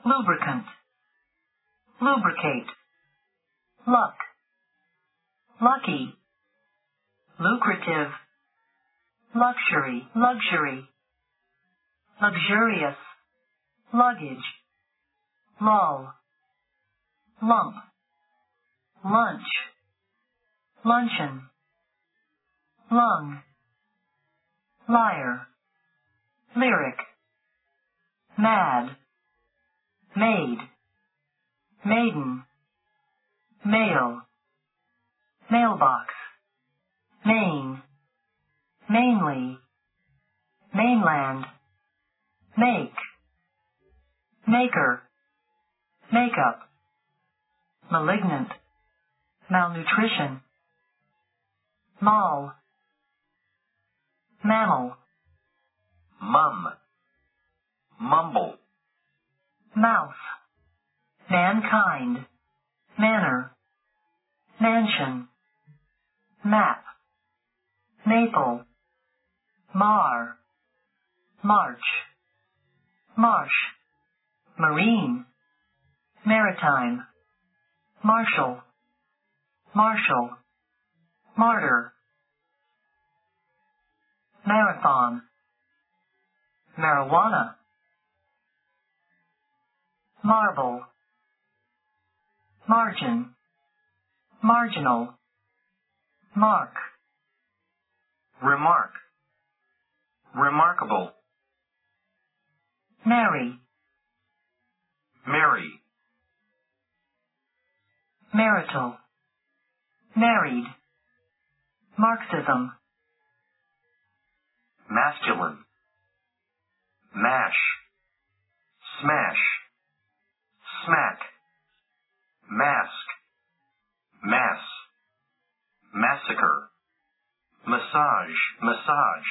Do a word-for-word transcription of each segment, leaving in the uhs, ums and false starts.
lubricant, lubricate, luck, lucky, lucrative, luxury, luxury, luxurious, luggage, lull, lump, lunch, luncheon, lung, liar, lyric, mad, maid, maiden, mail, mailbox, main, mainly, mainland, make, maker, makeup, malignant, malnutrition, mall, mammal, mum, mumble, mouth, mankind, manner, mansion, map, maple, mar, march, marsh, marine, maritime, marshal, marshal, martyr, marathon, marijuana, marble, margin, marginal, mark, remark, remarkable, marry, marry, marital, married, Marxism, masculine, mash, smash, smack, mask, mass, massacre, massage, massage,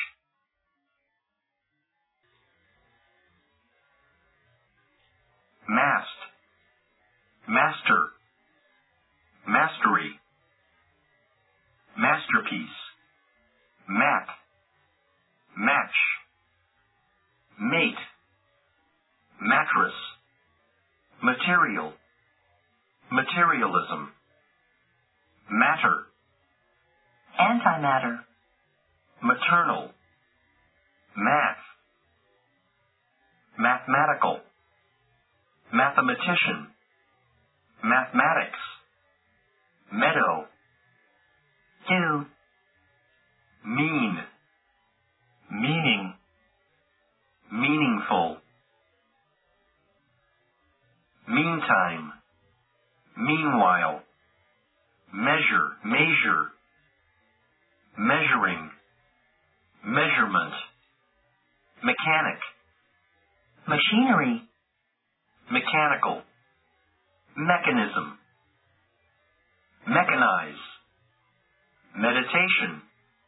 mast, master, mastery, masterpiece, map, match, mate, mattress, material, materialism, matter, antimatter, maternal, math, mathematical, mathematician, mathematics, meadow, do, mean, meaning, meaningful, meantime, meanwhile, measure, measure, measuring, measurement, mechanic, machinery, mechanical, mechanism, mechanize, meditation,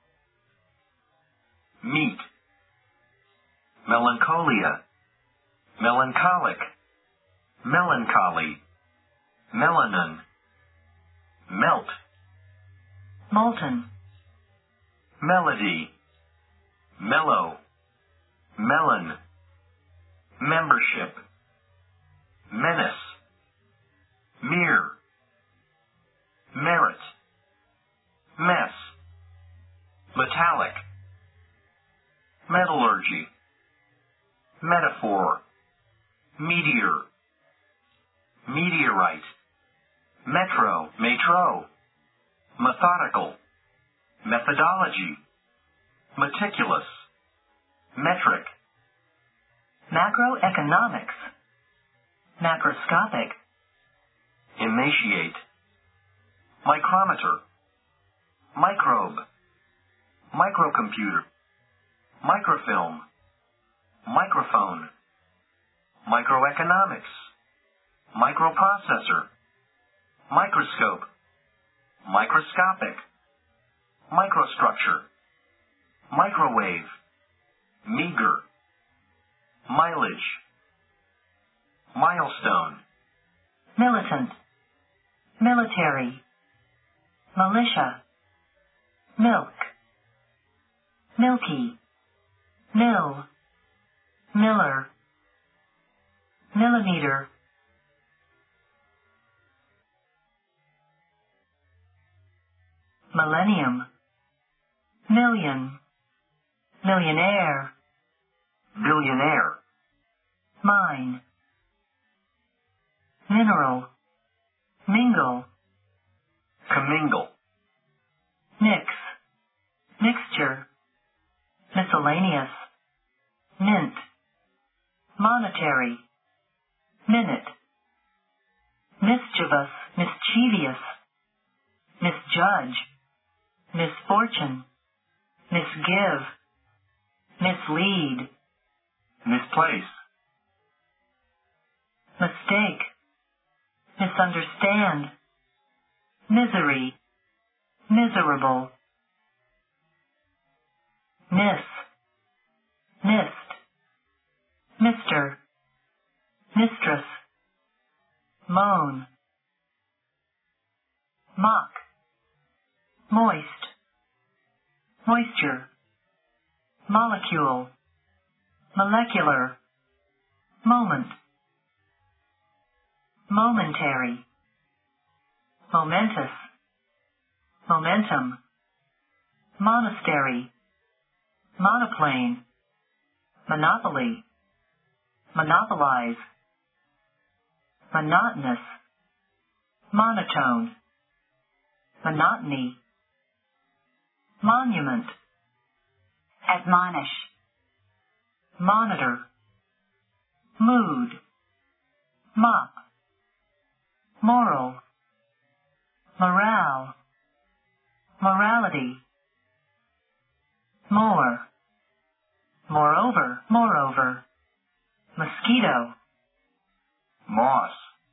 meat, melancholia, melancholic, melancholy, melanin, melt, molten, melody, mellow, melon, membership, menace, mere, merit, mess, metallic, metallurgy, metaphor, meteor, meteorite, metro, metro, methodical, methodology, meticulous, metric, macroeconomics, macroscopic, emaciate, micrometer, microbe, microcomputer, microfilm, microphone, microeconomics, microprocessor, microscope, microscopic, microstructure, microwave, meager, mileage, milestone, militant, military, militia, milk, milky, mill, miller, millimeter, millennium, million, millionaire, billionaire, mine, mineral, mingle, commingle, mix, mixture, miscellaneous, mint, monetary, minute, mischievous, mischievous, misjudge, misfortune, misgive, mislead, misplace, mistake, misunderstand, misery, miserable, miss, missed, mister, mistress, moan, mock, moist, moisture, molecule, molecular, moment, momentary, momentous, momentum, monastery, monoplane, monopoly, monopolize, monotonous, monotone, monotony, monument, admonish, monitor, mood, mop, moral, morale, morality, more, moreover, moreover, mosquito, moss,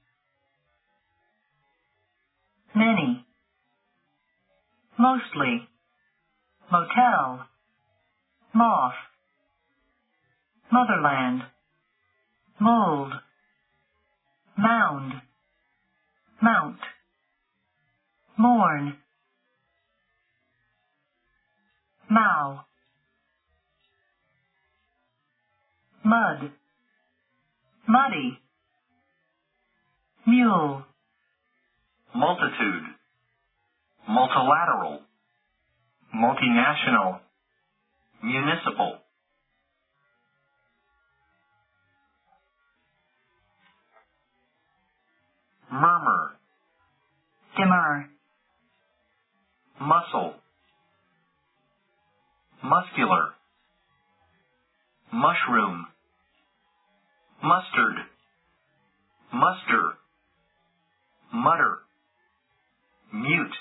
many, mostly, motel, moth, motherland, mold, mound, mount, mourn, mow, mud, muddy, mule, multitude, multilateral, multinational, municipal, murmur, dimmer, muscle, muscular, mushroom, mustard, muster, mutter, mute,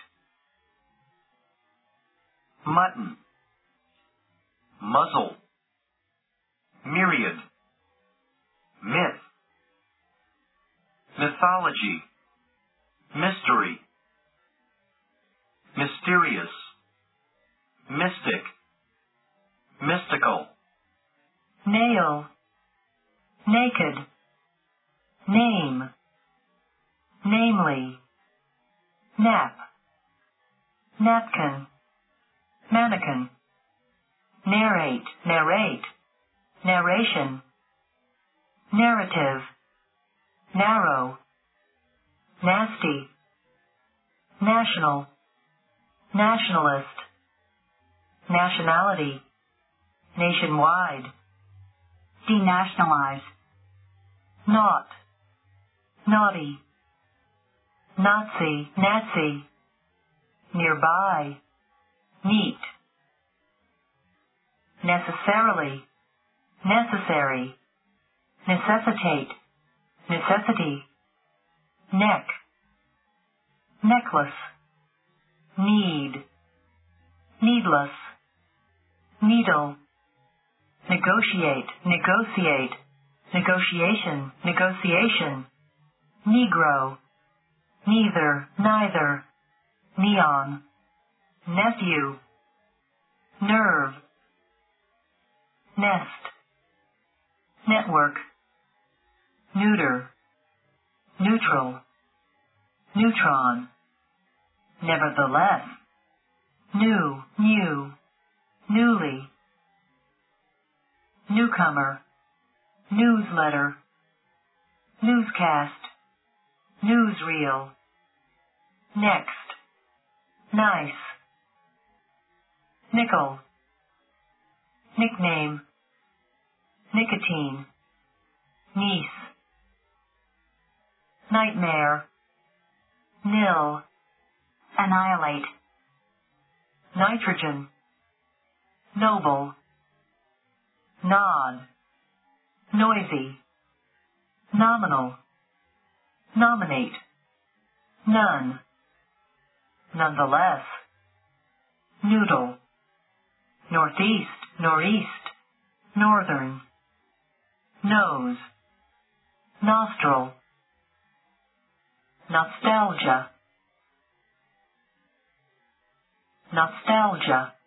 mutton, muzzle, myriad, myth, mythology, mystery, mysterious, mystic, mystical, nail, naked, name, namely, nap, napkin, mannequin, narrate, narrate, narration, narrative, narrow, nasty, national, nationalist, nationality, nationwide, denationalize, naught, naughty, Nazi, Nazi, nearby, neat, necessarily, necessary, necessitate, necessity, neck, necklace, need, needless, needle, negotiate, negotiate, negotiation, negotiation, Negro, neither, neither, neon, nephew, nerve, nest, network, neuter, neutral, neutron, nevertheless, new, new, newly, newcomer, newsletter, newscast, newsreel, next, nice, nickel, nickname, nicotine, niece, nightmare, nil, annihilate, nitrogen, noble, nod, noisy, nominal, nominate, none, nonetheless, noodle, northeast, northeast, northern, nose, nostril, nostalgia, nostalgia.